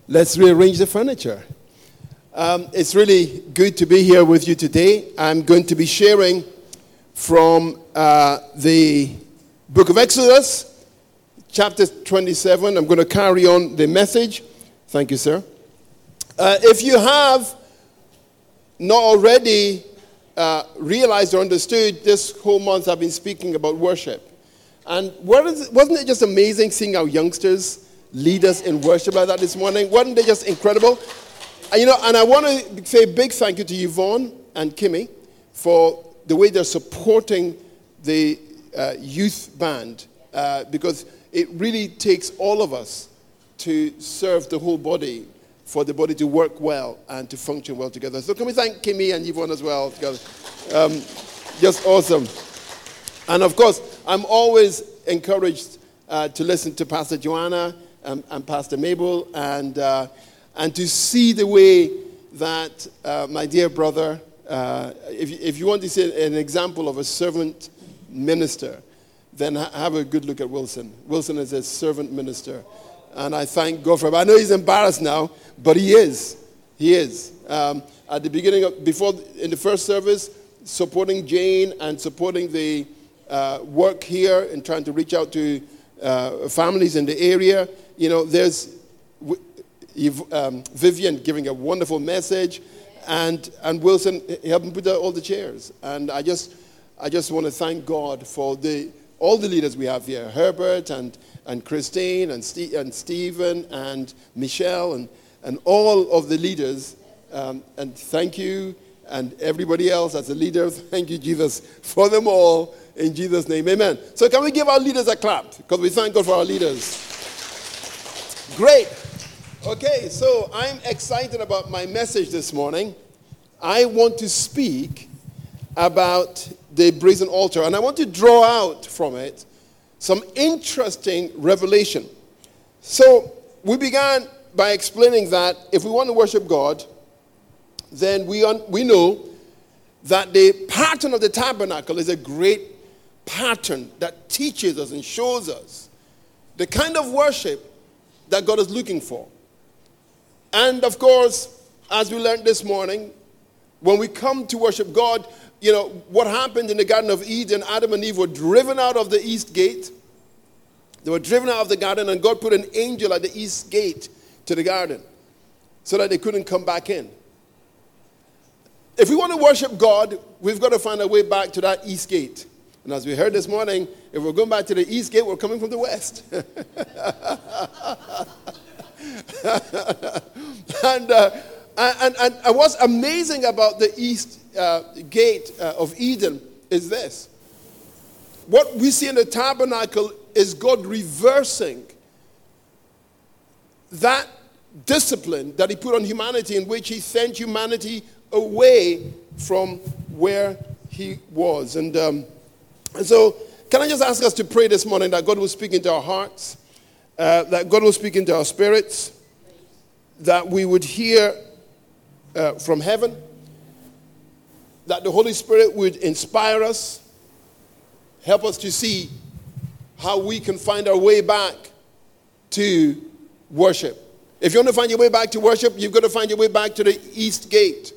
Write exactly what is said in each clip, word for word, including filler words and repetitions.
Let's rearrange the furniture. Um, it's really good to be here with you today. I'm going to be sharing from uh, the book of Exodus, chapter twenty-seven. I'm going to carry on the message. Thank you, sir. Uh, if you have not already uh, realized or understood, this whole month I've been speaking about worship. And wasn't it just amazing seeing our youngsters lead us in worship like that this morning? Wasn't they just incredible? And, you know, and I want to say a big thank you to Yvonne and Kimmy for the way they're supporting the uh, youth band uh, because it really takes all of us to serve the whole body, for the body to work well and to function well together. So can we thank Kimmy and Yvonne as well? Um, just awesome. And of course, I'm always encouraged uh, to listen to Pastor Joanna and, and Pastor Mabel, and uh, and to see the way that uh, my dear brother, uh, if, if you want to see an example of a servant minister, then ha- have a good look at Wilson. Wilson is a servant minister, and I thank God for him. I know he's embarrassed now, but he is. He is. Um, at the beginning of, before, in the first service, supporting Jane and supporting the uh, work here and trying to reach out to uh, families in the area. You know, there's um, Vivian giving a wonderful message, and and Wilson helping put out all the chairs. And I just I just want to thank God for the all the leaders we have here: Herbert and and Christine and Steve and Stephen and Michelle and and all of the leaders. Um, and thank you, and everybody else as a leader. Thank you, Jesus, for them all. In Jesus' name, amen. So can we give our leaders a clap? Because we thank God for our leaders. Great. Okay, so I'm excited about my message this morning. I want to speak about the brazen altar, and I want to draw out from it some interesting revelation. So we began by explaining that if we want to worship God, then we, un- we know that the pattern of the tabernacle is a great pattern that teaches us and shows us the kind of worship that God is looking for. And of course, as we learned this morning, when we come to worship God, you know, what happened in the Garden of Eden, Adam and Eve were driven out of the east gate. They were driven out of the garden, and God put an angel at the east gate to the garden so that they couldn't come back in. If we want to worship God, we've got to find a way back to that east gate. And as we heard this morning, if we're going back to the east gate, we're coming from the west. and, uh, and, and, and what's amazing about the east uh, gate uh, of Eden is this. What we see in the tabernacle is God reversing that discipline that he put on humanity, in which he sent humanity away from where he was. And, um, and so, can I just ask us to pray this morning that God will speak into our hearts, uh, that God will speak into our spirits, that we would hear uh, from heaven, that the Holy Spirit would inspire us, help us to see how we can find our way back to worship. If you want to find your way back to worship, you've got to find your way back to the east gate.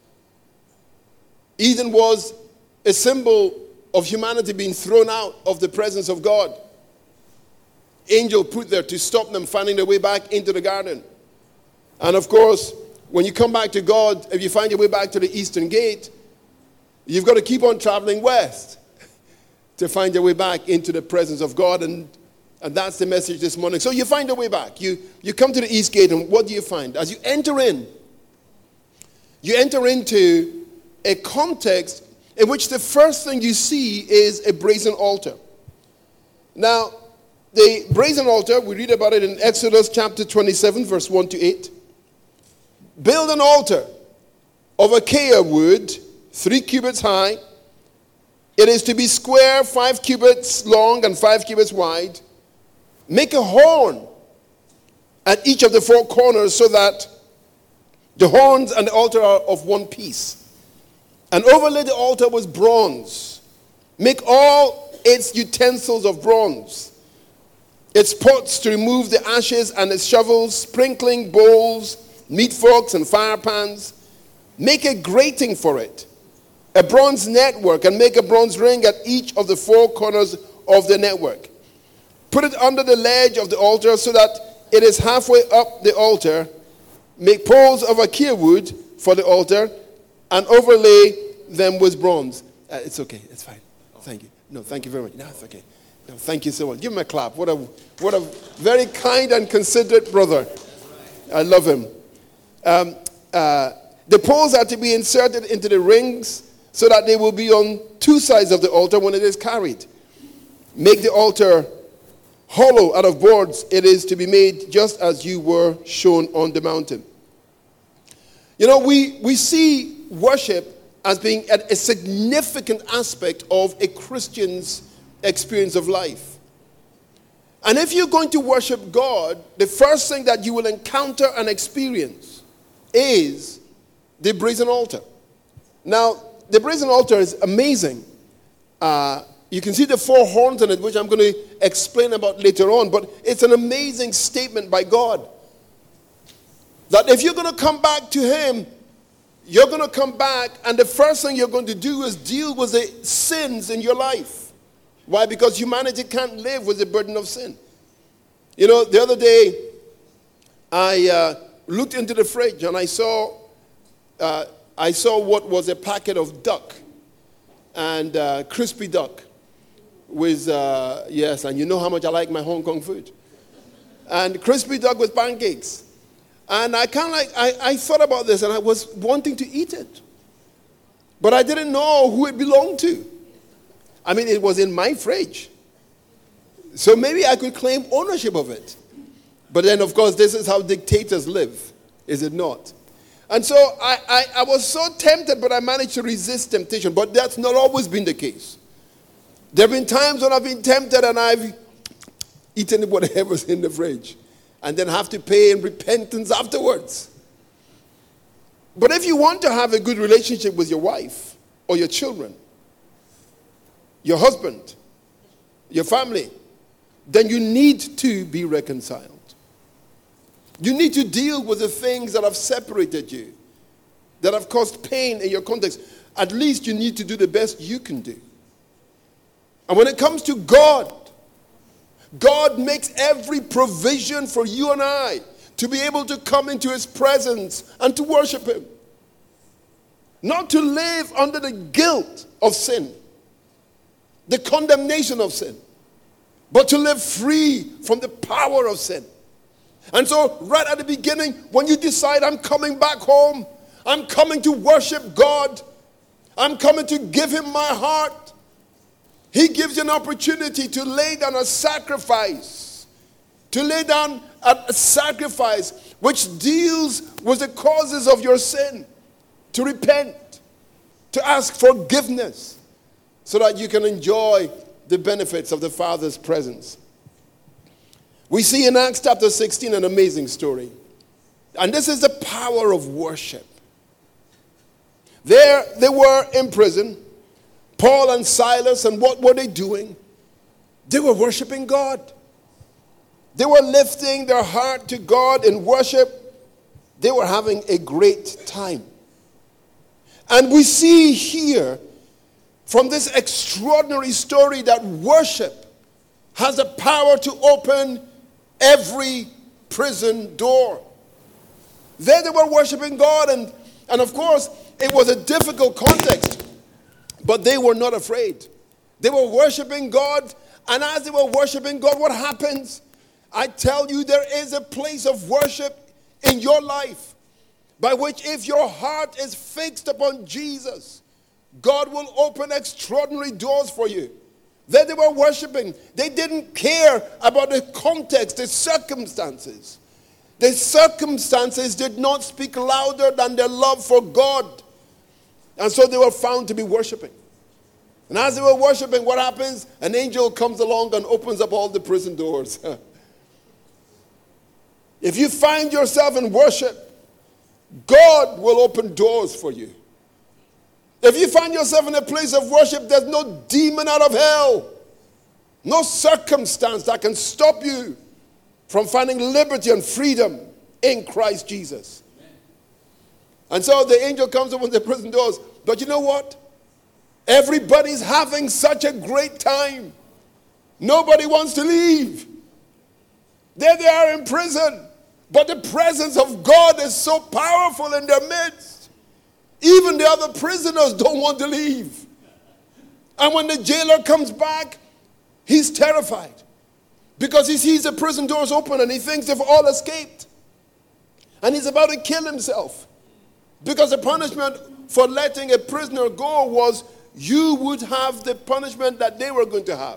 Eden was a symbol of humanity being thrown out of the presence of God. Angel put there to stop them finding their way back into the garden. And of course, when you come back to God, if you find your way back to the eastern gate, you've got to keep on traveling west to find your way back into the presence of God. And, and that's the message this morning. So you find your way back. You, you come to the east gate, and what do you find? As you enter in, you enter into a context in which the first thing you see is a brazen altar. Now, the brazen altar, we read about it in Exodus chapter twenty-seven, verse one to eight. Build an altar of acacia wood, three cubits high. It is to be square, five cubits long and five cubits wide. Make a horn at each of the four corners so that the horns and the altar are of one piece. And overlay the altar with bronze. Make all its utensils of bronze. its pots to remove the ashes, and its shovels, sprinkling bowls, meat forks, and fire pans. Make a grating for it, a bronze network, and make a bronze ring at each of the four corners of the network. Put it under the ledge of the altar so that it is halfway up the altar. Make poles of acacia wood for the altar and overlay them with bronze. Uh, it's okay. It's fine. Thank you. No, thank you very much. No, it's okay. No, thank you so much. Give him a clap. What a, what a very kind and considerate brother. I love him. Um, uh, the poles are to be inserted into the rings so that they will be on two sides of the altar when it is carried. Make the altar hollow out of boards. It is to be made just as you were shown on the mountain. You know, we, we see worship as being a, a significant aspect of a Christian's experience of life. And if you're going to worship God, the first thing that you will encounter and experience is the brazen altar. Now, the brazen altar is amazing. Uh, you can see the four horns on it, which I'm going to explain about later on, but it's an amazing statement by God. That if you're going to come back to Him, you're going to come back, and the first thing you're going to do is deal with the sins in your life. Why? Because humanity can't live with the burden of sin. You know, the other day, I uh, looked into the fridge, and I saw, uh, I saw what was a packet of duck, and uh, crispy duck, with, uh, yes, and you know how much I like my Hong Kong food. And crispy duck with pancakes. And I kind of like, I, I thought about this, and I was wanting to eat it. But I didn't know who it belonged to. I mean, it was in my fridge. So maybe I could claim ownership of it. But then, of course, this is how dictators live, is it not? And so I, I, I was so tempted, but I managed to resist temptation. But that's not always been the case. There have been times when I've been tempted and I've eaten whatever's in the fridge, and then have to pay in repentance afterwards. But if you want to have a good relationship with your wife or your children, your husband, your family, then you need to be reconciled. You need to deal with the things that have separated you, that have caused pain in your context. At least you need to do the best you can do. And when it comes to God, God makes every provision for you and I to be able to come into His presence and to worship Him. Not to live under the guilt of sin, the condemnation of sin, but to live free from the power of sin. And so right at the beginning, when you decide, I'm coming back home, I'm coming to worship God, I'm coming to give Him my heart, He gives you an opportunity to lay down a sacrifice. To lay down a sacrifice which deals with the causes of your sin. To repent. To ask forgiveness. So that you can enjoy the benefits of the Father's presence. We see in Acts chapter sixteen an amazing story. And this is the power of worship. There they were in prison. Paul and Silas, and what were they doing? They were worshiping God. They were lifting their heart to God in worship. They were having a great time. And we see here from this extraordinary story that worship has the power to open every prison door. There they were worshiping God, and, and of course, it was a difficult context. But they were not afraid. They were worshiping God. And as they were worshiping God, what happens? I tell you, there is a place of worship in your life by which if your heart is fixed upon Jesus, God will open extraordinary doors for you. There they were worshiping. They didn't care about the context, the circumstances. The circumstances did not speak louder than their love for God. And so they were found to be worshiping. And as they were worshiping, what happens? An angel comes along and opens up all the prison doors. If you find yourself in worship, God will open doors for you. If you find yourself in a place of worship, there's no demon out of hell No circumstance that can stop you from finding liberty and freedom in Christ Jesus. And so the angel comes up with the prison doors. But you know what? Everybody's having such a great time. Nobody wants to leave. There they are in prison. But the presence of God is so powerful in their midst. Even the other prisoners don't want to leave. And when the jailer comes back, he's terrified. Because he sees the prison doors open and he thinks they've all escaped. And he's about to kill himself. Because the punishment for letting a prisoner go was you would have the punishment that they were going to have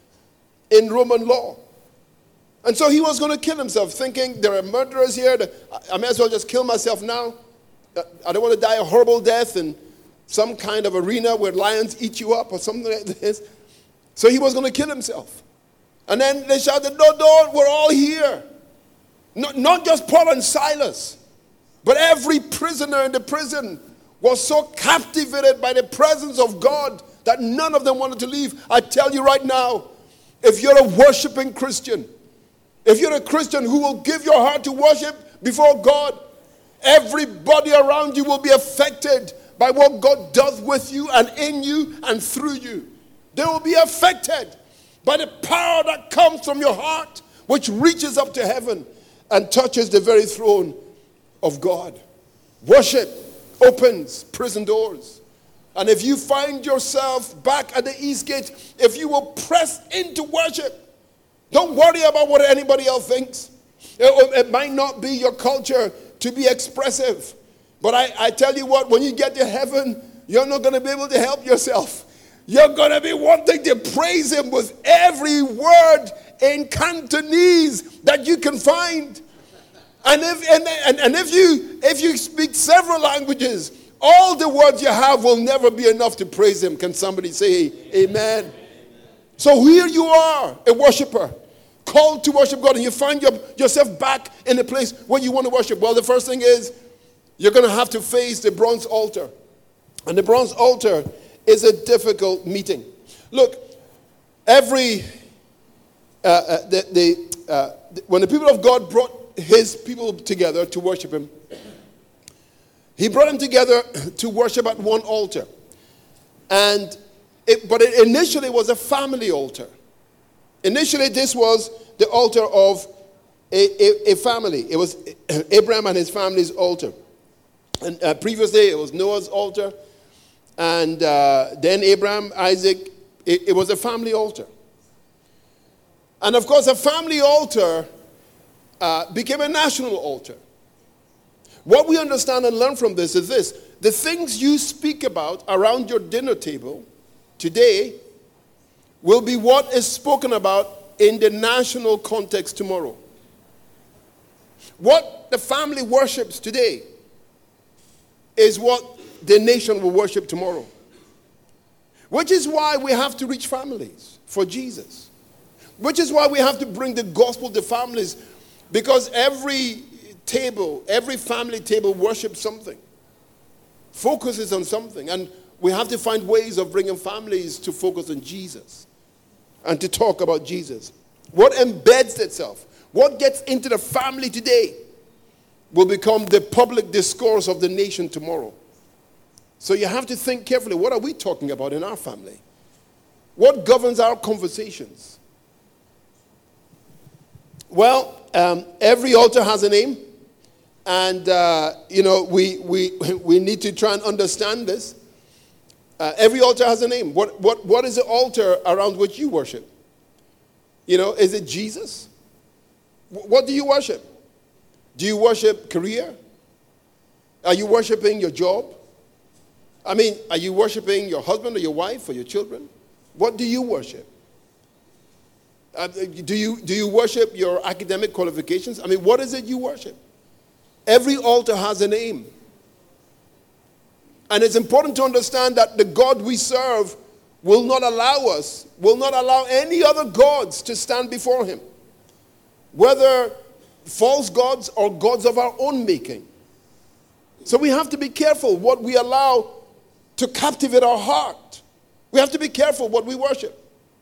in Roman law. And so he was going to kill himself, thinking there are murderers here. I may as well just kill myself now. I don't want to die a horrible death in some kind of arena where lions eat you up or something like this. So he was going to kill himself. And then they shouted, no, no, we're all here. Not, not just Paul and Silas, but every prisoner in the prison was so captivated by the presence of God that none of them wanted to leave. I tell you right now, if you're a worshiping Christian, if you're a Christian who will give your heart to worship before God, everybody around you will be affected by what God does with you and in you and through you. They will be affected by the power that comes from your heart, which reaches up to heaven and touches the very throne of God. Worship opens prison doors. And if you find yourself back at the East Gate, if you will press into worship, don't worry about what anybody else thinks. It, it might not be your culture to be expressive. But I, I tell you what, when you get to heaven, you're not going to be able to help yourself. You're going to be wanting to praise him with every word in Cantonese that you can find. And if, and, and, and if you if you speak several languages, all the words you have will never be enough to praise him. Can somebody say amen? Amen. So here you are, a worshiper, called to worship God, and you find your, yourself back in a place where you want to worship. Well, the first thing is you're going to have to face the bronze altar. And the bronze altar is a difficult meeting. Look, every, uh, uh, the, the, uh, when the people of God brought his people together to worship him, he brought them together to worship at one altar. And it, but it initially was a family altar. Initially, this was the altar of a, a, a family. It was Abraham and his family's altar. And uh, previously, it was Noah's altar. And uh, then Abraham, Isaac, it, it was a family altar. And of course, a family altar uh, became a national altar. What we understand and learn from this is this. The things you speak about around your dinner table today will be what is spoken about in the national context tomorrow. What the family worships today is what the nation will worship tomorrow. Which is why we have to reach families for Jesus. Which is why we have to bring the gospel to families, because every table, every family table worships something, focuses on something, and we have to find ways of bringing families to focus on Jesus and to talk about Jesus. What embeds itself, what gets into the family today will become the public discourse of the nation tomorrow. So you have to think carefully, what are we talking about in our family? What governs our conversations? Well, um, every altar has a name. And, uh, you know, we, we, we need to try and understand this. Uh, every altar has a name. What, what, what is the altar around which you worship? You know, is it Jesus? What do you worship? Do you worship career? Are you worshiping your job? I mean, are you worshiping your husband or your wife or your children? What do you worship? Uh, do you, do you worship your academic qualifications? I mean, what is it you worship? Every altar has a name. And it's important to understand that the God we serve will not allow us, will not allow any other gods to stand before him. Whether false gods or gods of our own making. So we have to be careful what we allow to captivate our heart. We have to be careful what we worship.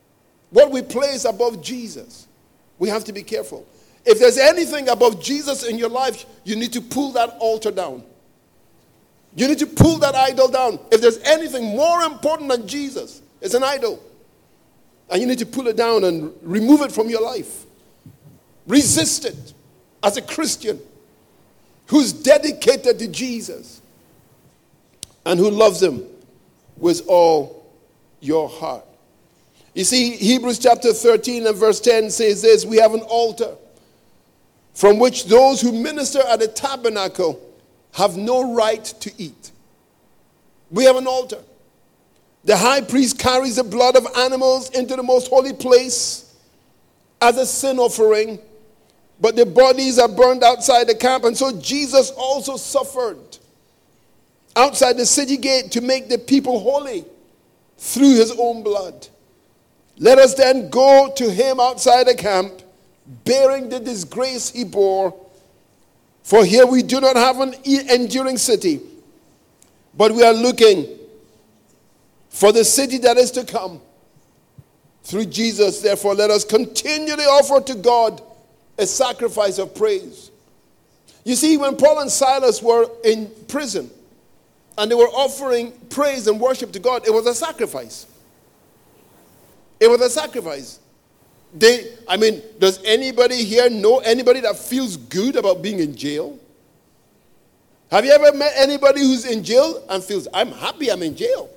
what we place above Jesus, we have to be careful. If there's anything above Jesus in your life, you need to pull that altar down. You need to pull that idol down. If there's anything more important than Jesus, it's an idol. And you need to pull it down and remove it from your life. Resist it as a Christian who's dedicated to Jesus and who loves him with all your heart. You see, Hebrews chapter thirteen and verse ten says this: we have an altar from which those who minister at the tabernacle have no right to eat. We have an altar. The high priest carries the blood of animals into the most holy place as a sin offering, but the bodies are burned outside the camp. And so Jesus also suffered outside the city gate to make the people holy through his own blood. Let us then go to him outside the camp, bearing the disgrace he bore. For here we do not have an enduring city, but we are looking for the city that is to come. Through Jesus, therefore, let us continually offer to God a sacrifice of praise. You see, when Paul and Silas were in prison and they were offering praise and worship to God, it was a sacrifice. It was a sacrifice. They, I mean, does anybody here know anybody that feels good about being in jail? Have you ever met anybody who's in jail and feels, I'm happy I'm in jail?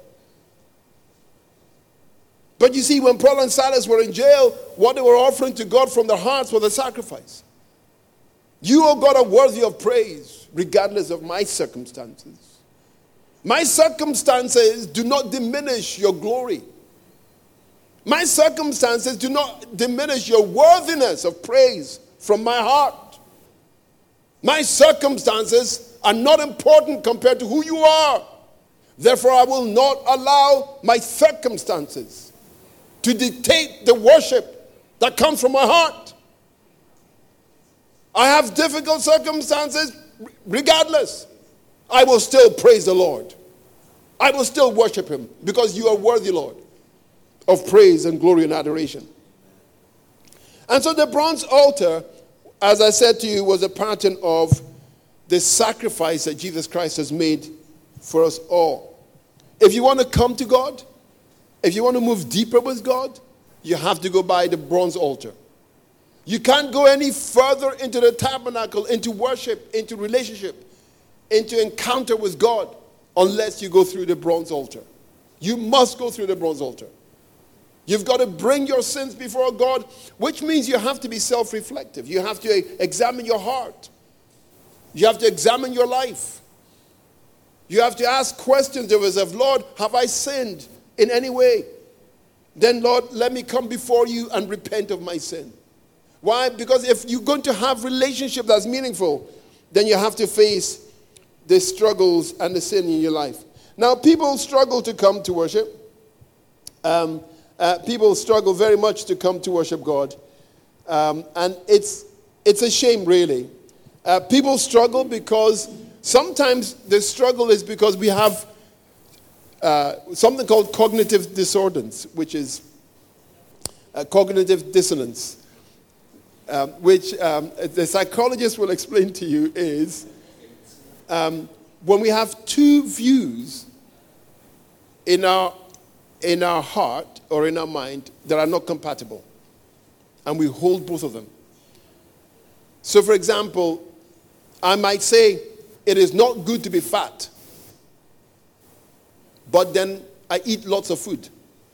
But you see, when Paul and Silas were in jail, what they were offering to God from their hearts was a sacrifice. You, O God, are worthy of praise, regardless of my circumstances. My circumstances do not diminish your glory. My circumstances do not diminish your worthiness of praise from my heart. My circumstances are not important compared to who you are. Therefore, I will not allow my circumstances to dictate the worship that comes from my heart. I have difficult circumstances. Regardless, I will still praise the Lord. I will still worship him because you are worthy, Lord, of praise and glory and adoration. And so the bronze altar, as I said to you, was a pattern of the sacrifice that Jesus Christ has made for us all. If you want to come to God, if you want to move deeper with God, you have to go by the bronze altar. You can't go any further into the tabernacle, into worship, into relationship, into encounter with God, unless you go through the bronze altar. You must go through the bronze altar. You've got to bring your sins before God, which means you have to be self-reflective. You have to examine your heart. You have to examine your life. You have to ask questions of yourself. Lord, have I sinned in any way? Then, Lord, let me come before you and repent of my sin. Why? Because if you're going to have relationship that's meaningful, then you have to face the struggles and the sin in your life. Now, people struggle to come to worship. Um, uh, people struggle very much to come to worship God. Um, and it's it's a shame, really. Uh, people struggle because sometimes the struggle is because we have uh, something called cognitive dissonance, which is uh, cognitive dissonance, um, which um, the psychologist will explain to you is um, when we have two views in our in our heart or in our mind that are not compatible, and we hold both of them. So, for example, I might say it is not good to be fat, but then I eat lots of food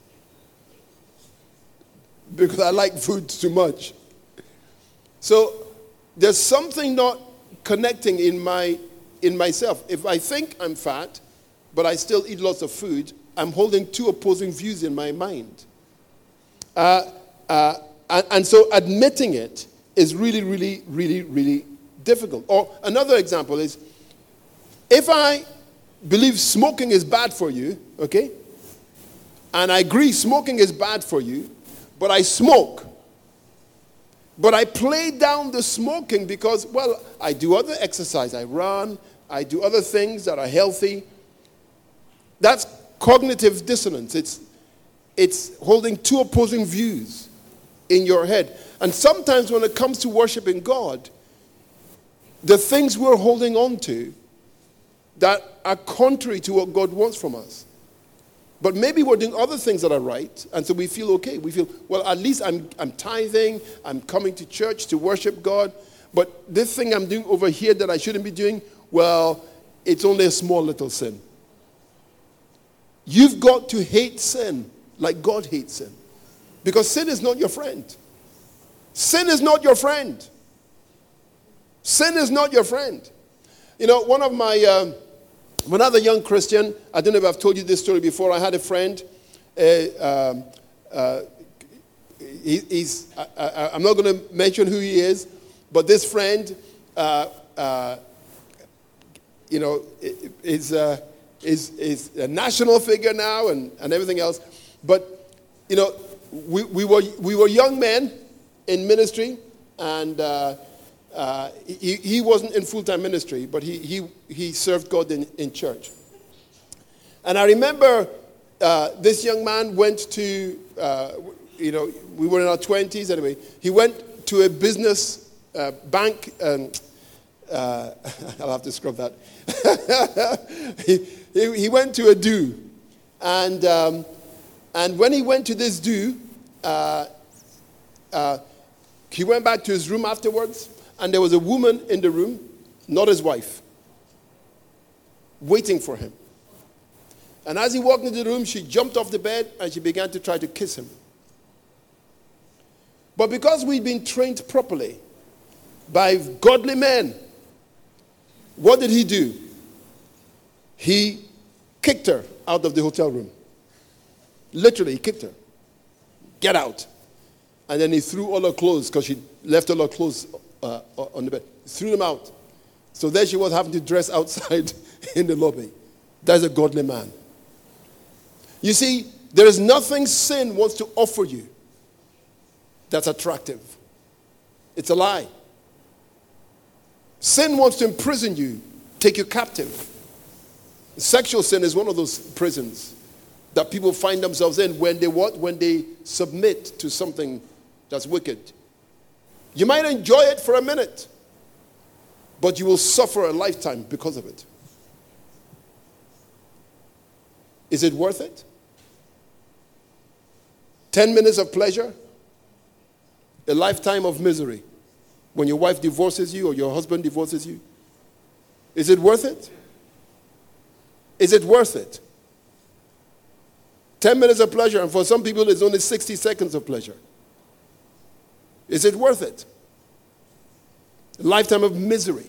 because I like food too much. So there's something not connecting in my in myself. If I think I'm fat, but I still eat lots of food, I'm holding two opposing views in my mind. Uh, uh, and, and so admitting it is really, really, really, really difficult. Or another example is, if I believe smoking is bad for you, okay, and I agree smoking is bad for you, but I smoke, but I play down the smoking because, well, I do other exercise. I run, I do other things that are healthy. That's cognitive dissonance. It's it's holding two opposing views in your head. And sometimes when it comes to worshiping God, the things we're holding on to that are contrary to what God wants from us. But maybe we're doing other things that are right, and so we feel okay. We feel, well, at least I'm, I'm tithing, I'm coming to church to worship God, but this thing I'm doing over here that I shouldn't be doing, well, it's only a small little sin. You've got to hate sin like God hates sin. Because sin is not your friend. Sin is not your friend. Sin is not your friend. You know, one of my, um, when I was a young Christian, I don't know if I've told you this story before, I had a friend, uh, um, uh, he, he's, I, I, I'm not going to mention who he is, but this friend, uh, uh, you know, is, uh, is, is a national figure now and, and everything else. But, you know, we, we, were, we were young men in ministry, and uh, uh, he, he wasn't in full-time ministry, but he, he, he served God in, in church. And I remember uh, this young man went to, uh, you know, we were in our twenties anyway. He went to a business uh, bank, and uh, I'll have to scrub that. he, he, he went to a do, and um, and when he went to this do, uh, uh, he went back to his room afterwards, and there was a woman in the room, not his wife, waiting for him. And as he walked into the room, she jumped off the bed and she began to try to kiss him. But because we'd been trained properly by godly men, what did he do? He kicked her out of the hotel room. Literally, he kicked her. Get out. And then he threw all her clothes, because she left all her clothes uh, on the bed. Threw them out. So there she was having to dress outside in the lobby. That's a godly man. You see, there is nothing sin wants to offer you that's attractive. It's a lie. Sin wants to imprison you, take you captive. Sexual sin is one of those prisons that people find themselves in when they what? When they submit to something that's wicked. You might enjoy it for a minute, but you will suffer a lifetime because of it. Is it worth it? Ten minutes of pleasure, a lifetime of misery. When your wife divorces you or your husband divorces you, is it worth it? Is it worth it? Ten minutes of pleasure, and for some people it's only sixty seconds of pleasure. Is it worth it? A lifetime of misery.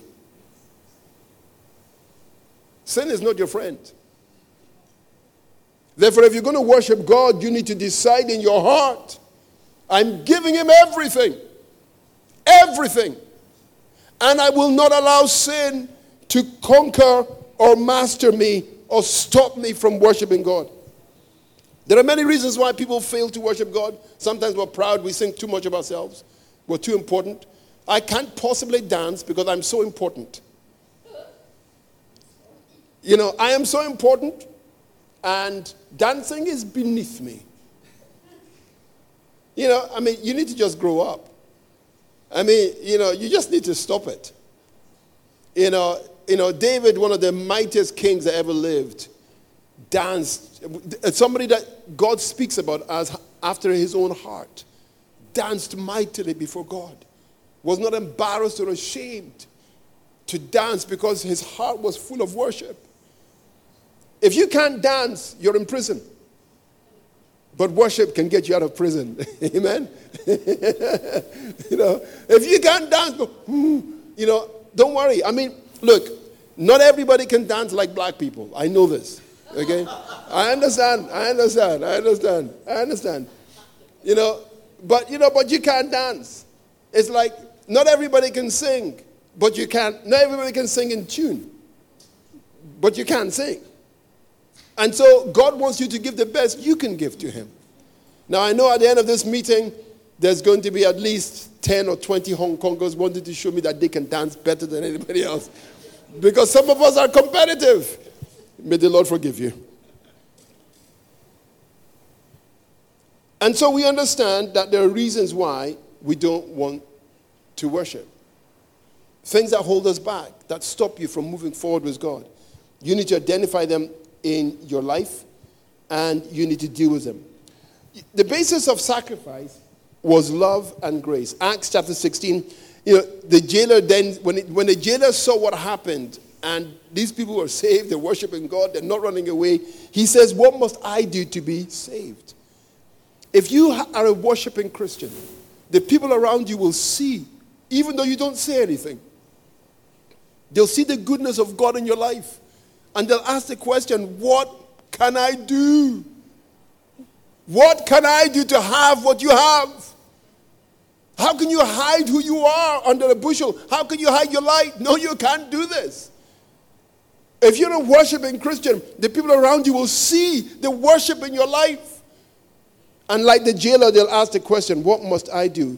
Sin is not your friend. Therefore, if you're going to worship God, you need to decide in your heart, I'm giving him everything. Everything. And I will not allow sin to conquer or master me or stop me from worshiping God. There are many reasons why people fail to worship God. Sometimes we're proud, we think too much of ourselves. We're too important. I can't possibly dance because I'm so important. You know, I am so important, and dancing is beneath me. You know, I mean, you need to just grow up. I mean, you know, you just need to stop it. You know, you know, David, one of the mightiest kings that ever lived, danced. Somebody that God speaks about as after his own heart, danced mightily before God. Was not embarrassed or ashamed to dance because his heart was full of worship. If you can't dance, you're in prison. But worship can get you out of prison. Amen? You know, if you can't dance, go, you know, don't worry. I mean, look, not everybody can dance like black people. I know this. Okay? I understand. I understand. I understand. I understand. You know, but, you know, but you can't dance. It's like not everybody can sing, but you can't. Not everybody can sing in tune, but you can't sing. And so God wants you to give the best you can give to him. Now, I know at the end of this meeting, there's going to be at least ten or twenty Hong Kongers wanting to show me that they can dance better than anybody else. Because some of us are competitive. May the Lord forgive you. And so we understand that there are reasons why we don't want to worship. Things that hold us back, that stop you from moving forward with God. You need to identify them in your life, and you need to deal with them. The basis of sacrifice was love and grace. Acts chapter sixteen, you know, the jailer then, when, it, when the jailer saw what happened, and these people were saved, they're worshiping God, they're not running away, he says, what must I do to be saved? If you are a worshiping Christian, the people around you will see, even though you don't say anything, they'll see the goodness of God in your life. And they'll ask the question, what can I do? What can I do to have what you have? How can you hide who you are under a bushel? How can you hide your light? No, you can't do this. If you're a worshiping Christian, the people around you will see the worship in your life. And like the jailer, they'll ask the question, what must I do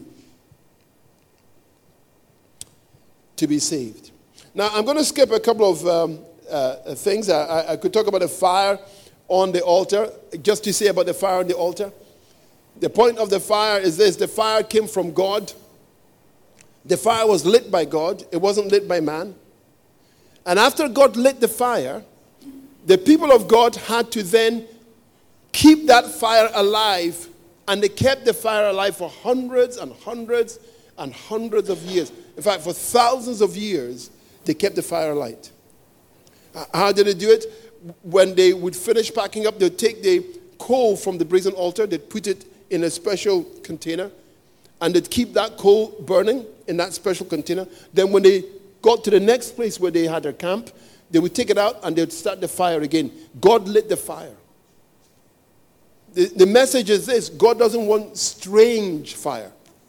to be saved? Now, I'm going to skip a couple of um, uh, things. I, I could talk about the fire on the altar, just to say about the fire on the altar. The point of the fire is this: the fire came from God. The fire was lit by God. It wasn't lit by man. And after God lit the fire, the people of God had to then keep that fire alive, and they kept the fire alive for hundreds and hundreds and hundreds of years. In fact, for thousands of years, they kept the fire alight. How did they do it? When they would finish packing up, they'd take the coal from the brazen altar, they'd put it in a special container, and they'd keep that coal burning in that special container. Then when they got to the next place where they had their camp, they would take it out and they'd start the fire again. God lit the fire. The, the message is this: God doesn't want strange fire.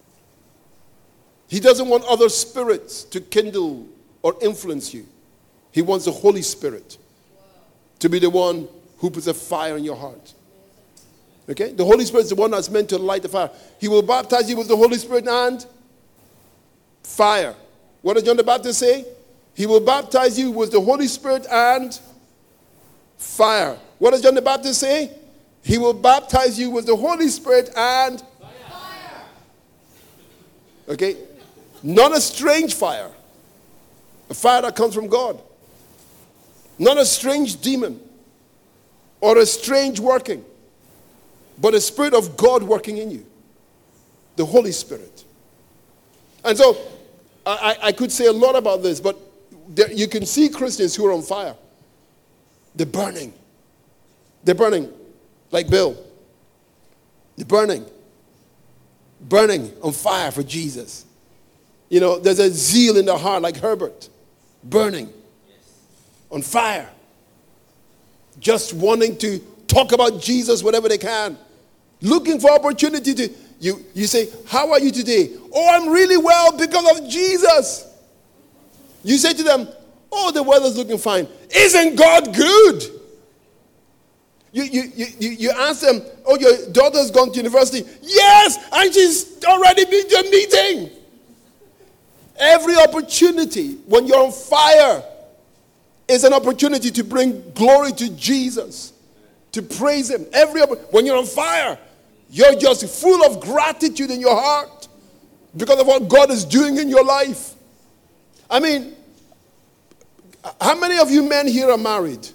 He doesn't want other spirits to kindle or influence you. He wants the Holy Spirit to be the one who puts a fire in your heart. Okay? The Holy Spirit is the one that's meant to light the fire. He will baptize you with the Holy Spirit and fire. What does John the Baptist say? He will baptize you with the Holy Spirit and fire. What does John the Baptist say? He will baptize you with the Holy Spirit and fire. Okay? Not a strange fire. A fire that comes from God. Not a strange demon or a strange working, but a Spirit of God working in you. The Holy Spirit. And so, I, I could say a lot about this, but there, you can see Christians who are on fire. They're burning. They're burning like Bill. They're burning. Burning on fire for Jesus. You know, there's a zeal in their heart like Herbert. Burning. On fire. Just wanting to talk about Jesus whenever they can. Looking for opportunity to, you, you say, how are you today? Oh, I'm really well because of Jesus. You say to them, oh, the weather's looking fine. Isn't God good? You, you, you, you ask them, oh, your daughter's gone to university. Yes, and she's already been to a meeting. Every opportunity when you're on fire is an opportunity to bring glory to Jesus, to praise him. Every when you're on fire, you're just full of gratitude in your heart because of what God is doing in your life. I mean, how many of you men here are married?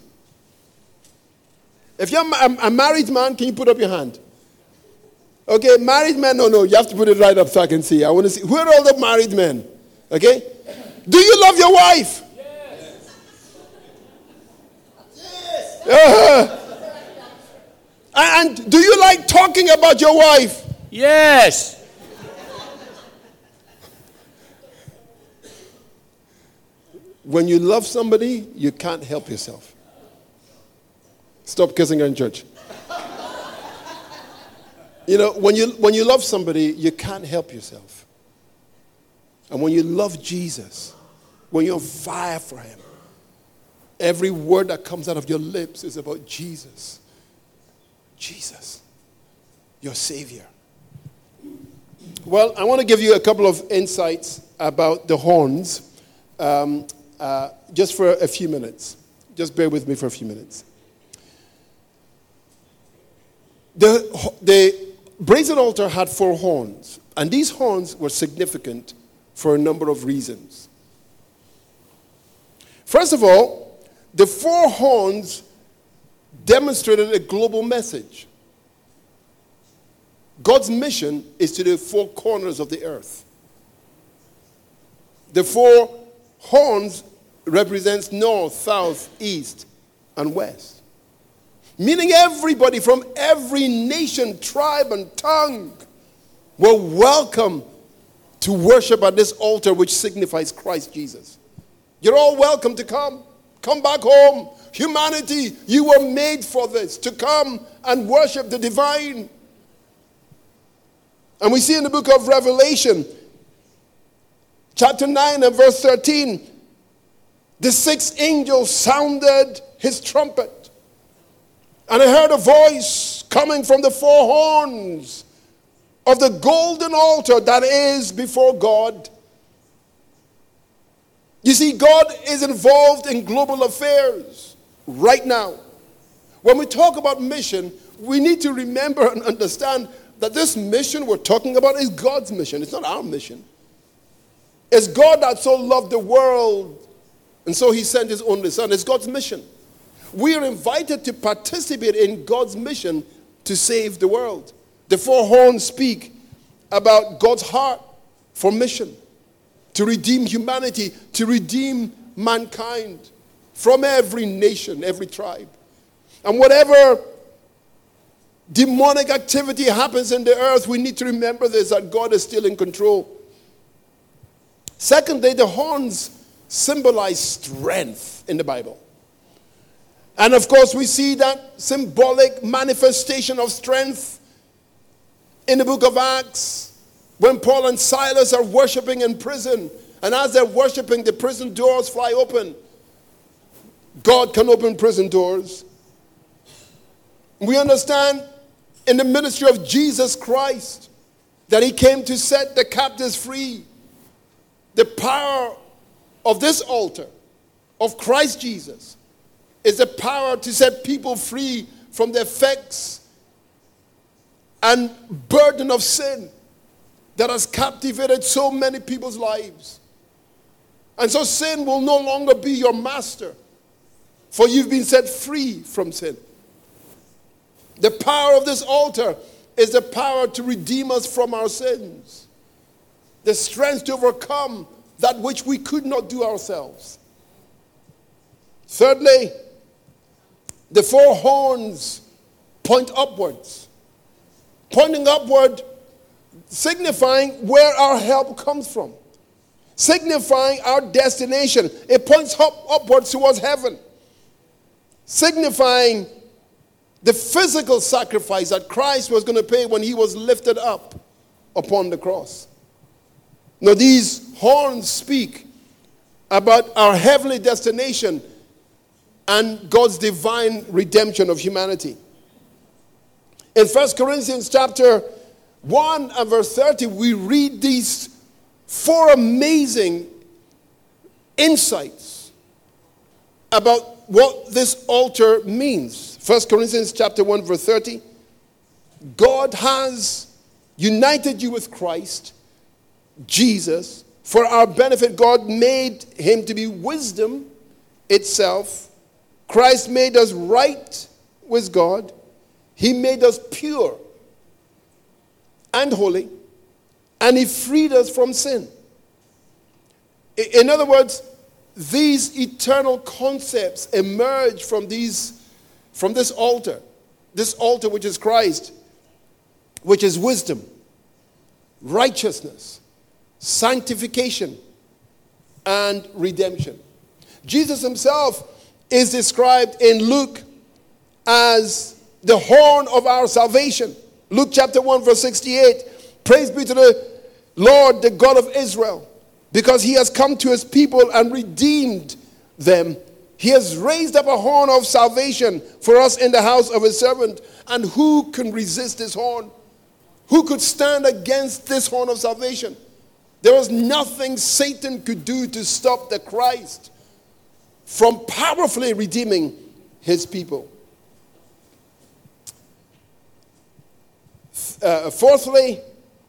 If you're a married man, can you put up your hand? Okay, married men, no, no, you have to put it right up so I can see. I want to see. Who are all the married men? Okay? Do you love your wife? Yes. Uh-huh. And do you like talking about your wife? Yes. When you love somebody, you can't help yourself. Stop kissing her in church. You know, when you when you love somebody, you can't help yourself. And when you love Jesus, when you're on fire for him, every word that comes out of your lips is about Jesus. Jesus, your Savior. Well, I want to give you a couple of insights about the horns, um, uh, just for a few minutes. Just bear with me for a few minutes. The, the brazen altar had four horns, and these horns were significant for a number of reasons. First of all, the four horns demonstrated a global message. God's mission is to the four corners of the earth. The four horns represents north, south, east, and west. Meaning everybody from every nation, tribe, and tongue were welcome to worship at this altar which signifies Christ Jesus. You're all welcome to come. Come back home. Humanity, you were made for this, to come and worship the divine. And we see in the book of Revelation, chapter nine and verse thirteen, the sixth angel sounded his trumpet. And I heard a voice coming from the four horns of the golden altar that is before God. You see, God is involved in global affairs right now. When we talk about mission, we need to remember and understand that this mission we're talking about is God's mission. It's not our mission. It's God that so loved the world, and so he sent his only son. It's God's mission. We are invited to participate in God's mission to save the world. The four horns speak about God's heart for mission, to redeem humanity, to redeem mankind from every nation, every tribe. And whatever demonic activity happens in the earth, we need to remember this, that God is still in control. Secondly, the horns symbolize strength in the Bible. And of course, we see that symbolic manifestation of strength in the book of Acts, when Paul and Silas are worshiping in prison. And as they're worshiping, the prison doors fly open. God can open prison doors. We understand in the ministry of Jesus Christ that he came to set the captives free. The power of this altar, of Christ Jesus, is the power to set people free from the effects and burden of sin that has captivated so many people's lives. And so sin will no longer be your master, for you've been set free from sin. The power of this altar is the power to redeem us from our sins, the strength to overcome that which we could not do ourselves. Thirdly, the four horns point upwards. Pointing upward, signifying where our help comes from, signifying our destination. It points up, upwards towards heaven, signifying the physical sacrifice that Christ was going to pay when he was lifted up upon the cross. Now, these horns speak about our heavenly destination and God's divine redemption of humanity. In First Corinthians chapter one and verse thirty, we read these four amazing insights about what this altar means. First Corinthians chapter one verse thirty, God has united you with Christ Jesus for our benefit. God made him to be wisdom itself. Christ made us right with God. He made us pure and holy, and he freed us from sin. In other words, these eternal concepts emerge from these, from this altar, this altar which is Christ, which is wisdom, righteousness, sanctification, and redemption. Jesus himself is described in Luke as the horn of our salvation. Luke chapter one verse sixty-eight. Praise be to the Lord, the God of Israel, because he has come to his people and redeemed them. He has raised up a horn of salvation for us in the house of his servant. And who can resist this horn? Who could stand against this horn of salvation? There was nothing Satan could do to stop the Christ from powerfully redeeming his people. Uh, fourthly,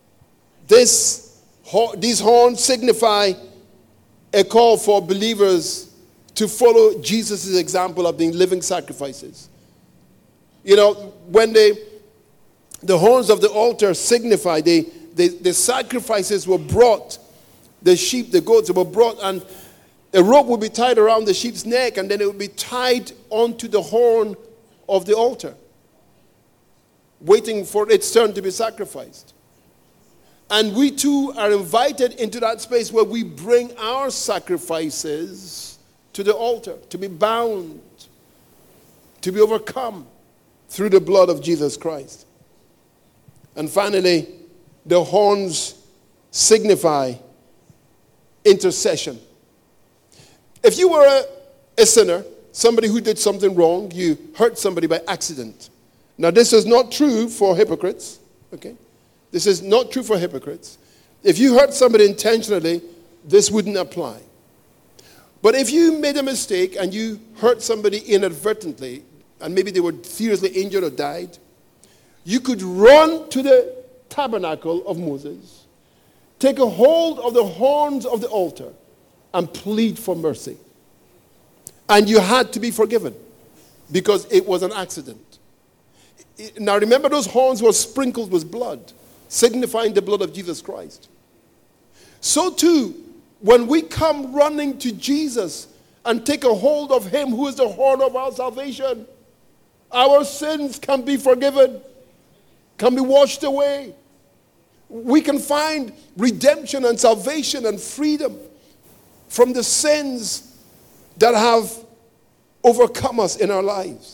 this, these horns signify a call for believers to follow Jesus' example of being living sacrifices. You know, when they, the horns of the altar signify, they, they, the sacrifices were brought, the sheep, the goats were brought, and a rope would be tied around the sheep's neck, and then it would be tied onto the horn of the altar, waiting for its turn to be sacrificed. And we too are invited into that space where we bring our sacrifices to the altar, to be bound, to be overcome through the blood of Jesus Christ. And finally, the horns signify intercession. If you were a, a sinner, somebody who did something wrong, you hurt somebody by accident. Now, this is not true for hypocrites, okay? This is not true for hypocrites. If you hurt somebody intentionally, this wouldn't apply. But if you made a mistake and you hurt somebody inadvertently, and maybe they were seriously injured or died, you could run to the tabernacle of Moses, take a hold of the horns of the altar, and plead for mercy. And you had to be forgiven because it was an accident. Now remember, those horns were sprinkled with blood, signifying the blood of Jesus Christ. So too, when we come running to Jesus and take a hold of him who is the horn of our salvation, our sins can be forgiven, can be washed away. We can find redemption and salvation and freedom from the sins that have overcome us in our lives.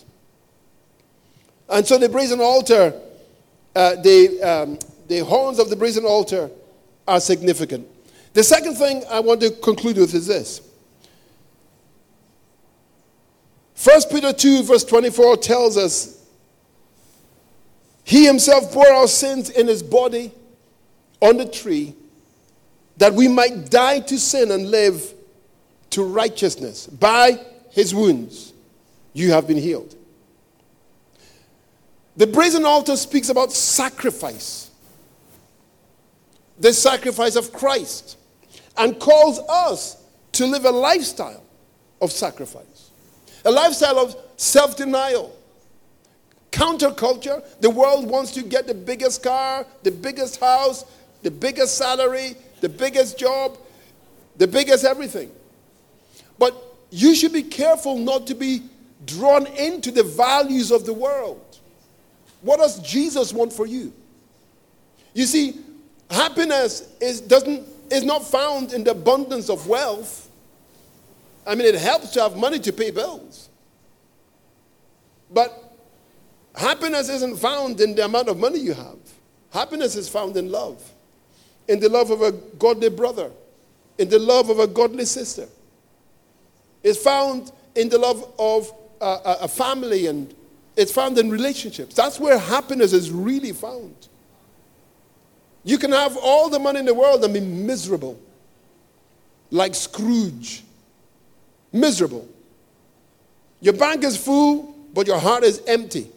And so the brazen altar, uh, the, um, the horns of the brazen altar are significant. The second thing I want to conclude with is this. First Peter two verse twenty-four tells us, he himself bore our sins in his body on the tree, that we might die to sin and live to righteousness. By his wounds you have been healed. The brazen altar speaks about sacrifice, the sacrifice of Christ, and calls us to live a lifestyle of sacrifice. A lifestyle of self-denial. Counterculture. The world wants to get the biggest car, the biggest house, the biggest salary, the biggest job, the biggest everything. But you should be careful not to be drawn into the values of the world. What does Jesus want for you? You see, happiness is, doesn't, is not found in the abundance of wealth. I mean, it helps to have money to pay bills. But happiness isn't found in the amount of money you have. Happiness is found in love. In the love of a godly brother. In the love of a godly sister. It's found in the love of a, a family, and it's found in relationships. That's where happiness is really found. You can have all the money in the world and be miserable. Like Scrooge. Miserable. Your bank is full, but your heart is empty.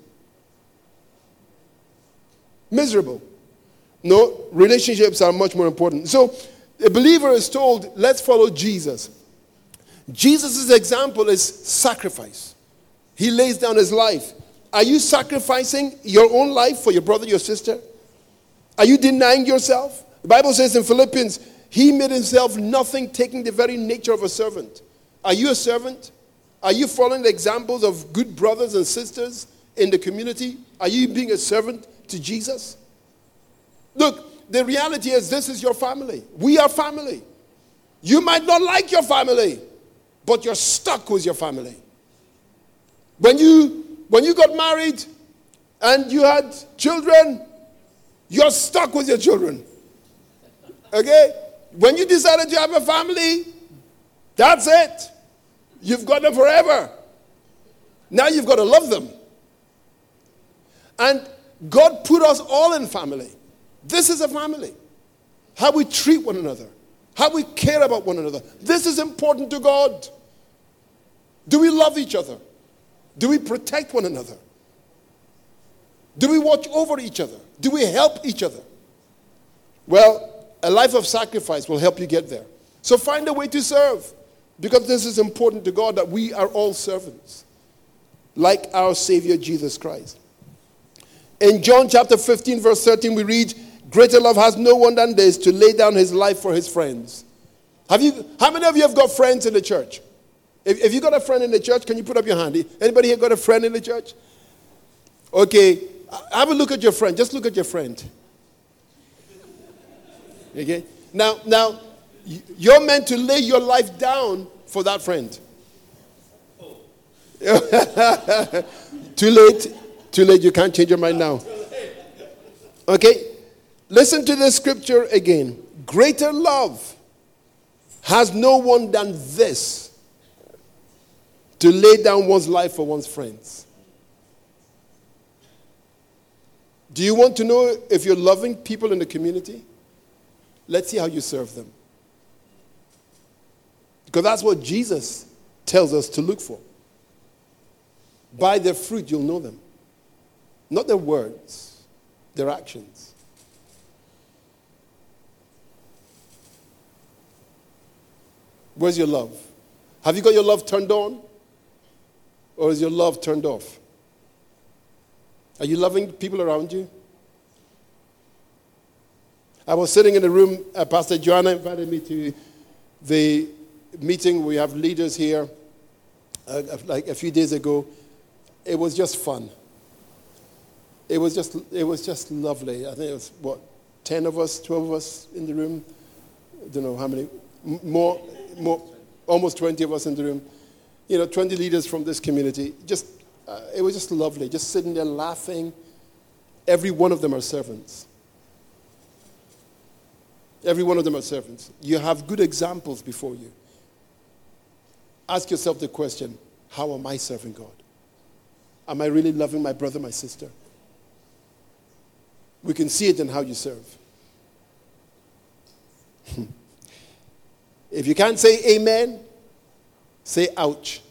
Miserable. No, relationships are much more important. So, a believer is told, let's follow Jesus. Jesus' example is sacrifice. He lays down his life. Are you sacrificing your own life for your brother, your sister? Are you denying yourself? The Bible says in Philippians, he made himself nothing, taking the very nature of a servant. Are you a servant? Are you following the examples of good brothers and sisters in the community? Are you being a servant to Jesus? Look, the reality is this is your family. We are family. You might not like your family, but you're stuck with your family. When you, when you got married and you had children, you're stuck with your children. Okay? When you decided to have a family, that's it. You've got them forever. Now you've got to love them. And God put us all in family. This is a family. How we treat one another. How we care about one another. This is important to God. Do we love each other? Do we protect one another? Do we watch over each other? Do we help each other? Well, a life of sacrifice will help you get there. So find a way to serve, because this is important to God, that we are all servants, like our Savior Jesus Christ. In John chapter fifteen, verse thirteen, we read, greater love has no one than this, to lay down his life for his friends. Have you? How many of you have got friends in the church? If, if you got a friend in the church, can you put up your hand? Anybody here got a friend in the church? Okay, have a look at your friend. Just look at your friend. Okay? Now, now, you're meant to lay your life down for that friend. Too late. Too late. You can't change your mind now. Okay? Listen to the scripture again. Greater love has no one than this, to lay down one's life for one's friends. Do you want to know if you're loving people in the community? Let's see how you serve them. Because that's what Jesus tells us to look for. By their fruit, you'll know them. Not their words, their actions. Where's your love? Have you got your love turned on? Or is your love turned off? Are you loving people around you? I was sitting in the room, uh, Pastor Joanna invited me to the meeting. We have leaders here, uh, like a few days ago. It was just fun. It was just, it was just lovely. I think it was, what, ten of us, twelve of us in the room? I don't know how many. M- more, more, almost twenty of us in the room. You know, twenty leaders from this community. Just, uh, it was just lovely. Just sitting there laughing. Every one of them are servants. Every one of them are servants. You have good examples before you. Ask yourself the question, how am I serving God? Am I really loving my brother, my sister? We can see it in how you serve. If you can't say amen, say ouch.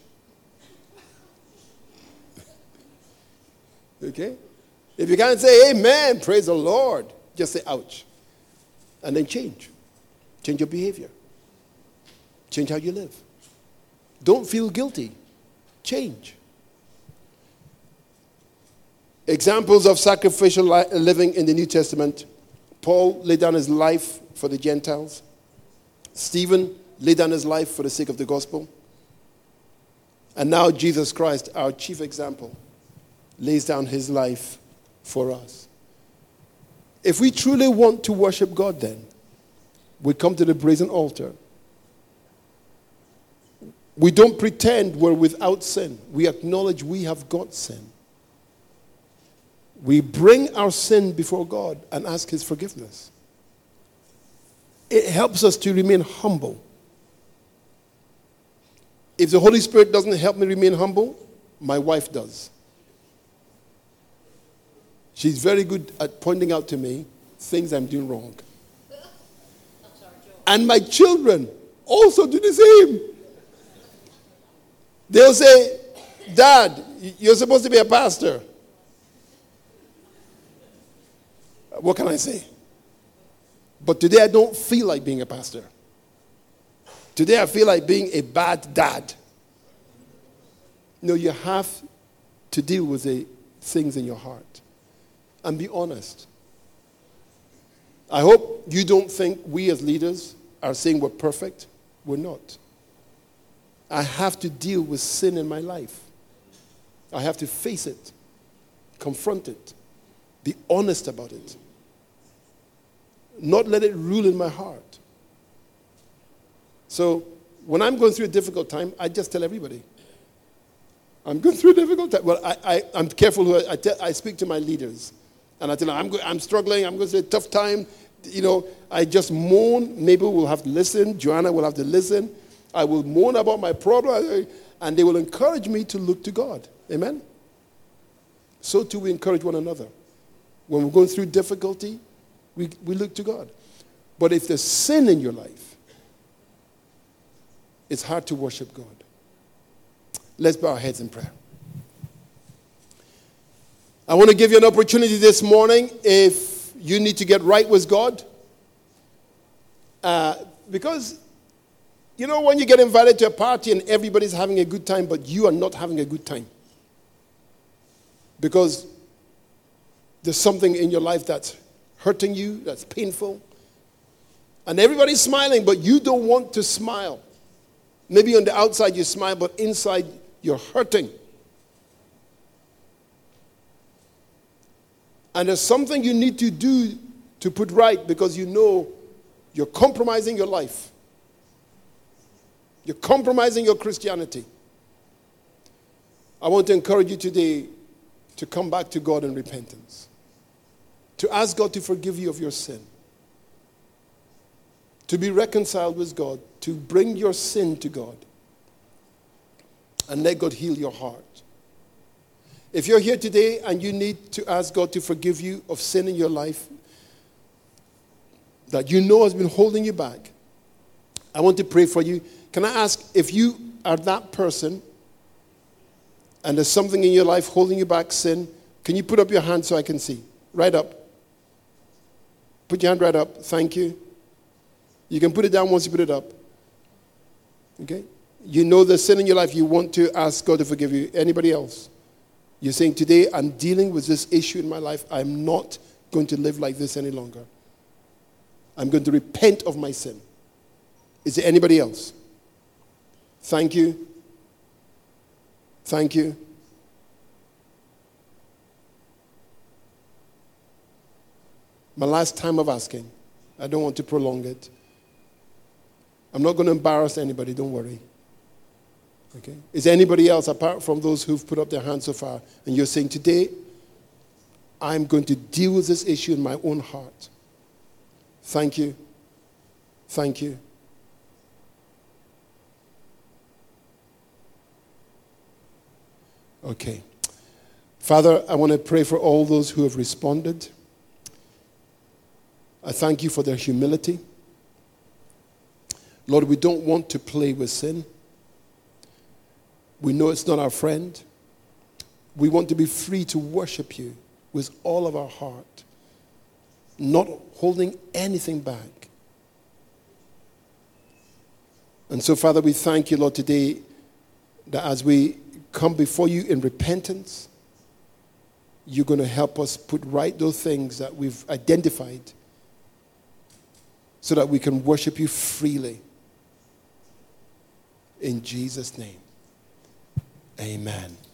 Okay? If you can't say amen, praise the Lord, just say ouch. And then change. Change your behavior. Change how you live. Don't feel guilty. Change. Examples of sacrificial li- living in the New Testament. Paul laid down his life for the Gentiles. Stephen laid down his life for the sake of the gospel. And now Jesus Christ, our chief example, lays down his life for us. If we truly want to worship God, then we come to the brazen altar. We don't pretend we're without sin. We acknowledge we have got sin. We bring our sin before God and ask his forgiveness. It helps us to remain humble. If the Holy Spirit doesn't help me remain humble, my wife does. She's very good at pointing out to me things I'm doing wrong. And my children also do the same. They'll say, Dad, you're supposed to be a pastor. What can I say? But today I don't feel like being a pastor. Today I feel like being a bad dad. No, you have to deal with the things in your heart. And be honest. I hope you don't think we as leaders are saying we're perfect. We're not. I have to deal with sin in my life. I have to face it, confront it, be honest about it, not let it rule in my heart. So when I'm going through a difficult time, I just tell everybody, I'm going through a difficult time. Well, I, I, I'm careful who I, I, tell, I speak to my leaders. And I tell them, I'm, go- I'm struggling, I'm going through a tough time. You know, I just moan. Mabel will have to listen. Joanna will have to listen. I will moan about my problem. And they will encourage me to look to God. Amen? So too we encourage one another. When we're going through difficulty, we, we look to God. But if there's sin in your life, it's hard to worship God. Let's bow our heads in prayer. I want to give you an opportunity this morning if you need to get right with God. Uh, because, you know, when you get invited to a party and everybody's having a good time, but you are not having a good time. Because there's something in your life that's hurting you, that's painful. And everybody's smiling, but you don't want to smile. Maybe on the outside you smile, but inside you're hurting. And there's something you need to do to put right because you know you're compromising your life. You're compromising your Christianity. I want to encourage you today to come back to God in repentance. To ask God to forgive you of your sin. To be reconciled with God. To bring your sin to God. And let God heal your heart. If you're here today and you need to ask God to forgive you of sin in your life that you know has been holding you back, I want to pray for you. Can I ask, if you are that person and there's something in your life holding you back, sin, can you put up your hand so I can see? Right up. Put your hand right up. Thank you. You can put it down once you put it up. Okay? You know the sin in your life. You want to ask God to forgive you. Anybody else? You're saying, today I'm dealing with this issue in my life. I'm not going to live like this any longer. I'm going to repent of my sin. Is there anybody else? Thank you. Thank you. My last time of asking. I don't want to prolong it. I'm not going to embarrass anybody. Don't worry. Okay. Is there anybody else apart from those who've put up their hands so far and you're saying, today I'm going to deal with this issue in my own heart? Thank you. Thank you. Okay. Father, I want to pray for all those who have responded. I thank you for their humility. Lord, we don't want to play with sin. We know it's not our friend. We want to be free to worship you with all of our heart, not holding anything back. And so, Father, we thank you, Lord, today that as we come before you in repentance, you're going to help us put right those things that we've identified so that we can worship you freely. In Jesus' name. Amen.